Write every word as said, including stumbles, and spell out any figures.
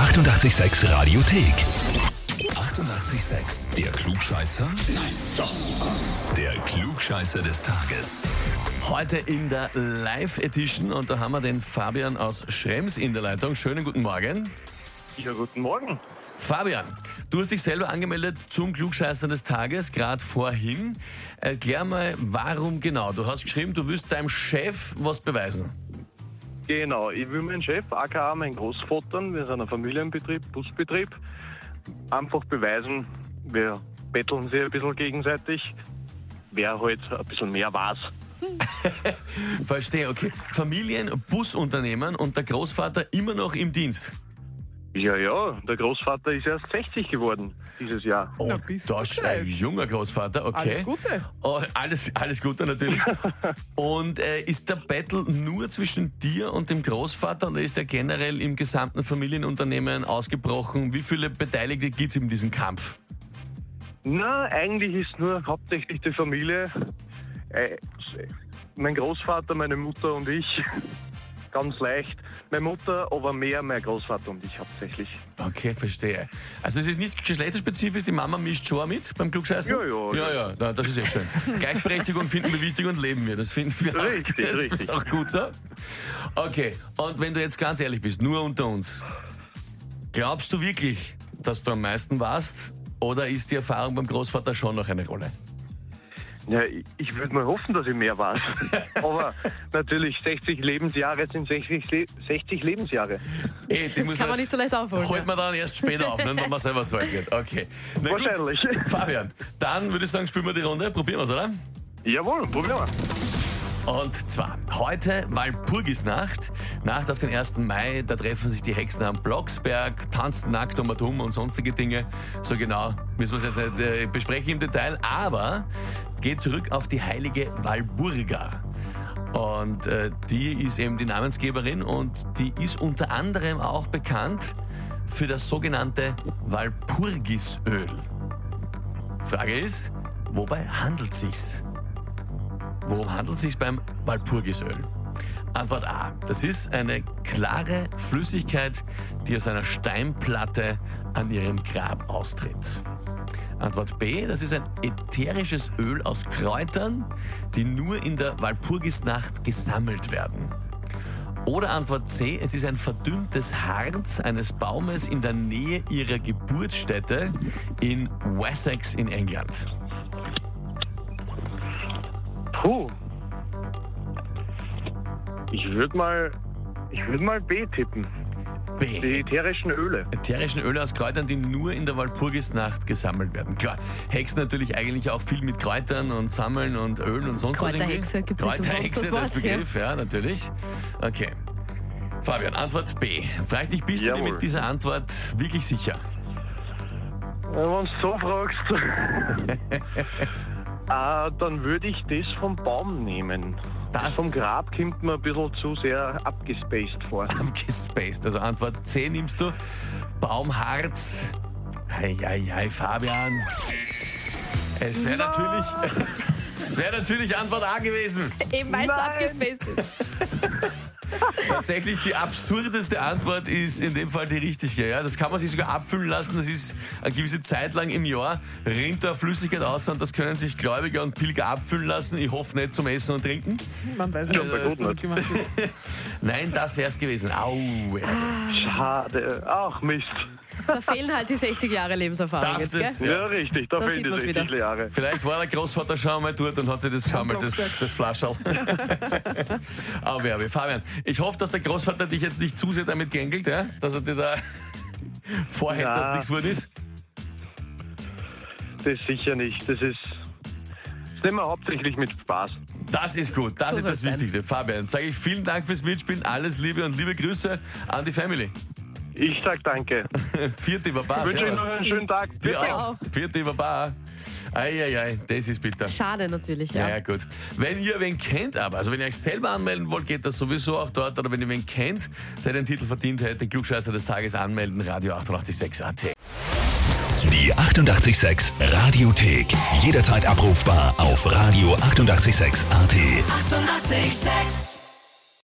achtundachtzig Komma sechs Radiothek. achtundachtzig Komma sechs. Der Klugscheißer? Nein, doch. Der Klugscheißer des Tages. Heute in der Live-Edition und da haben wir den Fabian aus Schrems in der Leitung. Schönen guten Morgen. Ja, guten Morgen. Fabian, du hast dich selber angemeldet zum Klugscheißer des Tages, gerade vorhin. Erklär mal, warum genau? Du hast geschrieben, du willst deinem Chef was beweisen. Genau, ich will meinen Chef, aka meinen Großvater, wir sind ein Familienbetrieb, Busbetrieb, einfach beweisen, wir betteln sich ein bisschen gegenseitig, wer halt ein bisschen mehr weiß. Verstehe, okay. Familien-Busunternehmen und der Großvater immer noch im Dienst. Ja, ja, der Großvater ist erst sechzig geworden dieses Jahr. Oh, Na, bist das du ist ein gescheit. junger Großvater, okay. Alles Gute. Oh, alles, alles Gute natürlich. Und äh, ist der Battle nur zwischen dir und dem Großvater oder ist er generell im gesamten Familienunternehmen ausgebrochen? Wie viele Beteiligte gibt es in diesem Kampf? Na, eigentlich ist nur hauptsächlich die Familie, äh, mein Großvater, meine Mutter und ich. Ganz leicht. Meine Mutter, aber mehr mein Großvater und ich hauptsächlich. Okay, verstehe. Also es ist nicht geschlechterspezifisch, die Mama mischt schon mit beim Klugscheißen? Ja, ja, Ja, ja, na, das ist ja schön. Gleichberechtigung finden wir wichtig und leben wir. Das finden wir auch, Richtig, das richtig. ist auch gut so. Okay, und wenn du jetzt ganz ehrlich bist, nur unter uns, glaubst du wirklich, dass du am meisten warst? Oder ist die Erfahrung beim Großvater schon noch eine Rolle? Ja, ich, ich würde mal hoffen, dass ich mehr weiß. Aber natürlich, sechzig Lebensjahre sind sechzig, Le- sechzig Lebensjahre. Ey, die Das muss kann man nicht so leicht aufholen. Holt man dann erst später auf, ne, wenn man selber so wird. Okay. Na gut. Wahrscheinlich. Fabian, dann würde ich sagen, spielen wir die Runde. Probieren wir es, oder? Jawohl, probieren wir. Und zwar heute Walpurgisnacht, Nacht auf den ersten Mai, da treffen sich die Hexen am Blocksberg, tanzen nackt um und um und sonstige Dinge. So genau müssen wir es jetzt nicht äh, besprechen im Detail, aber geht zurück auf die heilige Walburga. Und äh, die ist eben die Namensgeberin und die ist unter anderem auch bekannt für das sogenannte Walpurgisöl. Frage ist, wobei handelt es sich? Worum handelt es sich beim Walpurgisöl? Antwort A. Das ist eine klare Flüssigkeit, die aus einer Steinplatte an ihrem Grab austritt. Antwort B. Das ist ein ätherisches Öl aus Kräutern, die nur in der Walpurgisnacht gesammelt werden. Oder Antwort C. Es ist ein verdünntes Harz eines Baumes in der Nähe ihrer Geburtsstätte in Wessex in England. Puh. Ich würde mal, ich würde mal B tippen. Die B. ätherischen Öle. Ätherischen Öle aus Kräutern, die nur in der Walpurgisnacht gesammelt werden. Klar, Hexen natürlich eigentlich auch viel mit Kräutern und Sammeln und Ölen und sonst was. Kräuterhexe irgendwie. gibt's nicht umsonst Kräuterhexe, das das Wort, Begriff, ja, natürlich. Okay. Fabian, Antwort B. Frag dich, bist du dir Jawohl. mit dieser Antwort wirklich sicher? Wenn du uns so fragst, ah, dann würde ich das vom Baum nehmen. Das- Das vom Grab kommt mir ein bisschen zu sehr abgespaced vor. Gespaced. Also Antwort C nimmst du. Baumharz. Ei, ei, ei, Fabian. Es wäre natürlich, wäre natürlich Antwort A gewesen. Eben weil es so Nein. abgespaced ist. Tatsächlich die absurdeste Antwort ist in dem Fall die richtige. Ja? Das kann man sich sogar abfüllen lassen. Das ist eine gewisse Zeit lang im Jahr, rinnt da Flüssigkeit aus und das können sich Gläubiger und Pilger abfüllen lassen. Ich hoffe nicht zum Essen und Trinken. Man weiß nicht, Ja, was gut damit nicht. gemacht wird. Nein, das wäre es gewesen. Au. Ja. Schade. Ach, Mist. Da fehlen halt die sechzig Jahre Lebenserfahrung Darf jetzt, das- gell? Ja, richtig. Da Da fehlen sieht die man's sechzig wieder. Jahre. Vielleicht war der Großvater schon mal dort und hat sich das gesammelt, das, Blocksberg. das Flascherl. Aber ja, Fabian, ich hoffe, dass der Großvater dich jetzt nicht zu sehr damit gängelt, ja? Dass er dir da vorhält, Ja. dass nichts wurde ist. Das sicher nicht. Das ist, das nehmen wir hauptsächlich mit Spaß. Das ist gut, das So ist das soll's sein. Wichtigste. Fabian, sage ich vielen Dank fürs Mitspielen, alles Liebe und liebe Grüße an die Family. Ich sag danke. Vierte Baba, Ich wünsche Ihnen servus. noch einen schönen Tag. Dir Bitte auch. auch. Vierte Baba. Eieiei, das ist bitter. Schade natürlich, ja. Ja, gut. Wenn ihr wen kennt, aber, also wenn ihr euch selber anmelden wollt, geht das sowieso auch dort. Oder wenn ihr wen kennt, der den Titel verdient hätte, den Klugscheißer des Tages anmelden, Radio achtundachtzig Komma sechs A T. Die achtundachtzig Komma sechs Radiothek. Jederzeit abrufbar auf Radio achtundachtzig Komma sechs A T. Eighty-eight point six